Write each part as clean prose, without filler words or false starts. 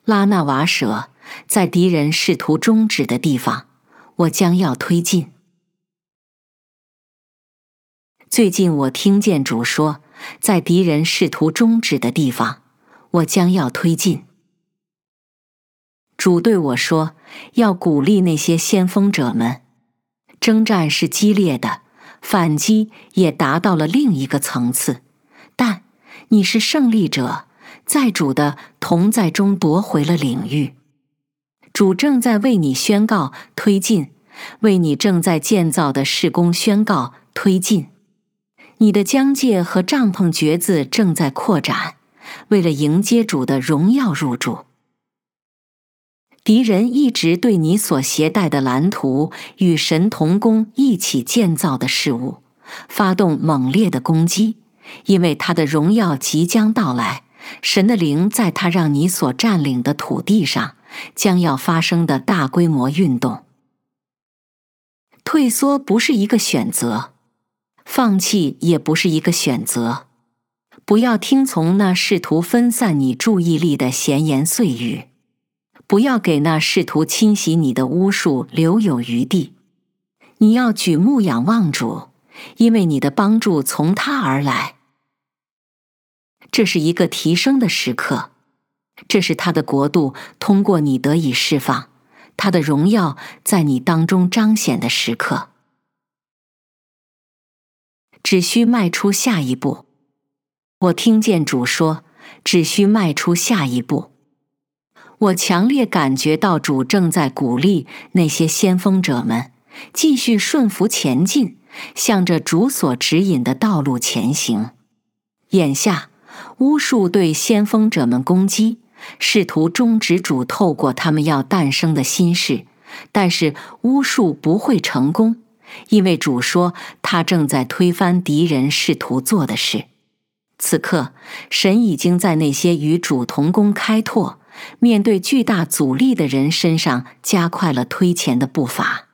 拉纳瓦舍，在敌人试图终止的地方，我将要推进。最近我听见主说，在敌人试图终止的地方，我将要推进。主对我说，要鼓励那些先锋者们。征战是激烈的，反击也达到了另一个层次，但你是胜利者，在主的同在中夺回了领域。主正在为你宣告推进，为你正在建造的事工宣告推进。你的疆界和帐篷橛子正在扩展，为了迎接主的荣耀入住。敌人一直对你所携带的蓝图与神同工一起建造的事物发动猛烈的攻击，因为他的荣耀即将到来，神的灵在他让你所占领的土地上将要发生的大规模运动。退缩不是一个选择，放弃也不是一个选择。不要听从那试图分散你注意力的闲言碎语，不要给那试图侵袭你的巫术留有余地。你要举目仰望主，因为你的帮助从他而来。这是一个提升的时刻，这是他的国度通过你得以释放，他的荣耀在你当中彰显的时刻。只需迈出下一步。我听见主说，只需迈出下一步。我强烈感觉到主正在鼓励那些先锋者们继续顺服前进，向着主所指引的道路前行。眼下，巫术对先锋者们攻击，试图终止主透过他们要诞生的新事，但是巫术不会成功，因为主说他正在推翻敌人试图做的事。此刻，神已经在那些与主同工开拓、面对巨大阻力的人身上加快了推前的步伐。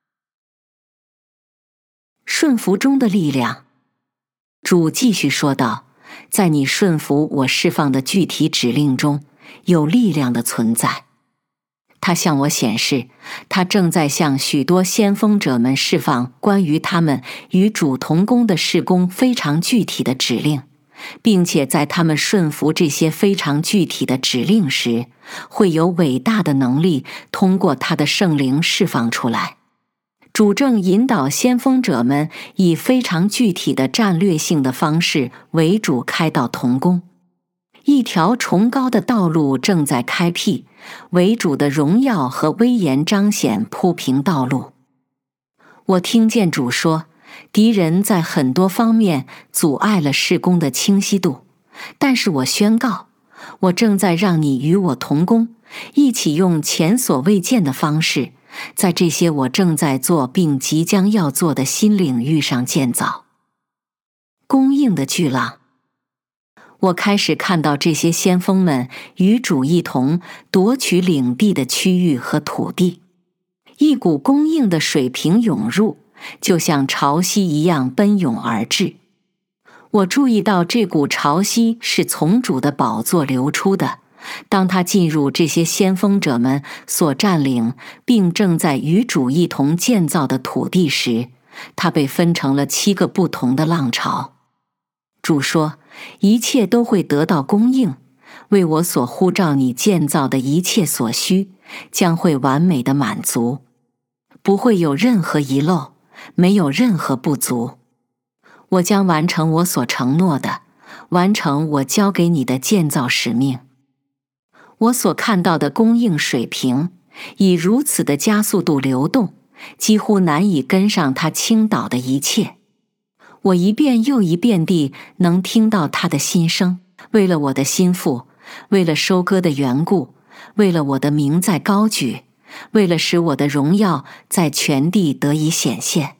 顺服中的力量。主继续说道，在你顺服我释放的具体指令中，有力量的存在。他向我显示，他正在向许多先锋者们释放关于他们与主同工的事工非常具体的指令，并且在他们顺服这些非常具体的指令时，会有伟大的能力通过他的圣灵释放出来。主正引导先锋者们以非常具体的战略性的方式为主开到同工。一条崇高的道路正在开辟，为主的荣耀和威严彰显铺平道路。我听见主说，敌人在很多方面阻碍了事工的清晰度，但是我宣告，我正在让你与我同工，一起用前所未见的方式，在这些我正在做并即将要做的新领域上建造。供应的巨浪。我开始看到这些先锋们与主一同夺取领地的区域和土地，一股供应的水平涌入，就像潮汐一样奔涌而至。我注意到这股潮汐是从主的宝座流出的，当它进入这些先锋者们所占领并正在与主一同建造的土地时，它被分成了7个不同的浪潮。主说，一切都会得到供应，为我所呼召你建造的一切所需，将会完美的满足，不会有任何遗漏，没有任何不足。我将完成我所承诺的，完成我交给你的建造使命。我所看到的供应水平以如此的加速度流动，几乎难以跟上它倾倒的一切。我一遍又一遍地能听到他的心声，为了我的心腹，为了收割的缘故，为了我的名在高举，为了使我的荣耀在全地得以显现。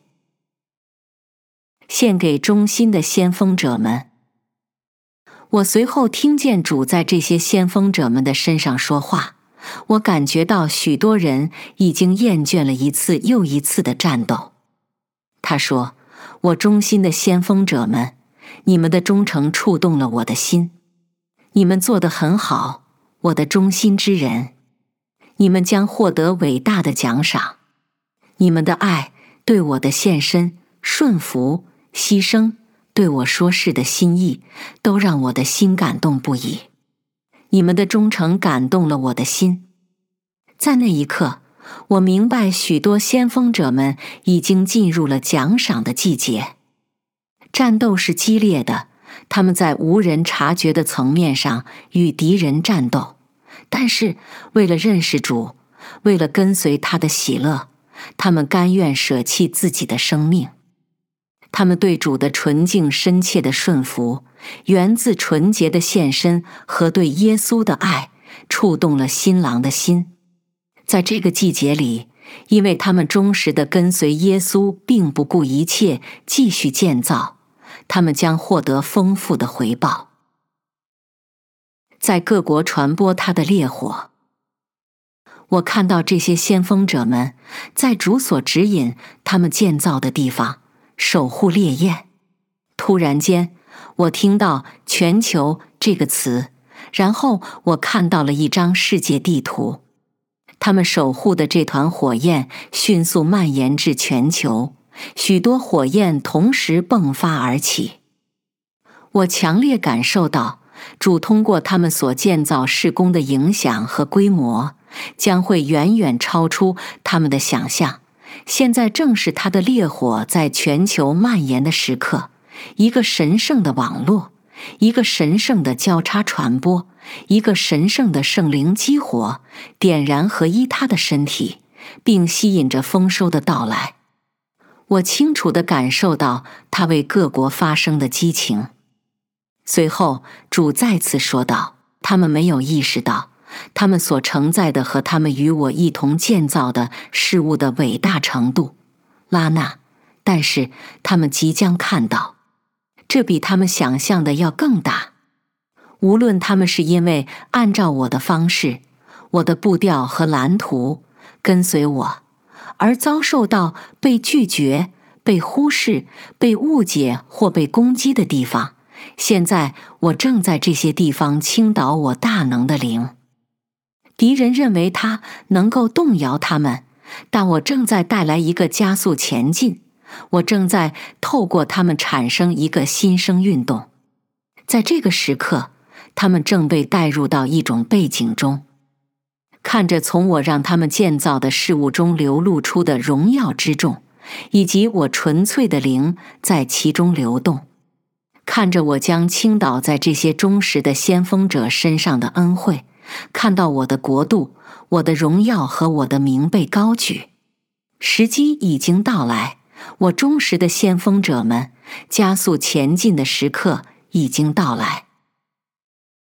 献给忠心的先锋者们。我随后听见主在这些先锋者们的身上说话，我感觉到许多人已经厌倦了一次又一次的战斗。他说，我忠心的先锋者们，你们的忠诚触动了我的心。你们做得很好， 我的忠心之人，你们将获得伟大的奖赏。你们的爱，对我的献身、顺服、牺牲，对我说事的心意，都让我的心感动不已。你们的忠诚感动了我的心。在那一刻，我明白许多先锋者们已经进入了奖赏的季节。战斗是激烈的，他们在无人察觉的层面上与敌人战斗，但是为了认识主，为了跟随他的喜乐，他们甘愿舍弃自己的生命。他们对主的纯净深切的顺服，源自纯洁的献身和对耶稣的爱，触动了新郎的心。在这个季节里，因为他们忠实地跟随耶稣，并不顾一切继续建造，他们将获得丰富的回报。在各国传播他的烈火。我看到这些先锋者们在主所指引他们建造的地方守护烈焰。突然间，我听到“全球”这个词，然后我看到了一张世界地图。他们守护的这团火焰迅速蔓延至全球，许多火焰同时迸发而起。我强烈感受到，主通过他们所建造事工的影响和规模，将会远远超出他们的想象。现在正是他的烈火在全球蔓延的时刻，一个神圣的网络，一个神圣的交叉传播，一个神圣的圣灵激活，点燃合一他的身体，并吸引着丰收的到来。我清楚地感受到他为各国发生的激情。随后，主再次说道：他们没有意识到他们所承载的和他们与我一同建造的事物的伟大程度，拉纳，但是他们即将看到，这比他们想象的要更大。无论他们是因为按照我的方式、我的步调和蓝图跟随我，而遭受到被拒绝、被忽视、被误解或被攻击的地方，现在我正在这些地方倾倒我大能的灵。敌人认为他能够动摇他们，但我正在带来一个加速前进，我正在透过他们产生一个新生运动。在这个时刻，他们正被带入到一种背景中，看着从我让他们建造的事物中流露出的荣耀之重，以及我纯粹的灵在其中流动，看着我将倾倒在这些忠实的先锋者身上的恩惠，看到我的国度、我的荣耀和我的名被高举。时机已经到来，我忠实的先锋者们加速前进的时刻已经到来。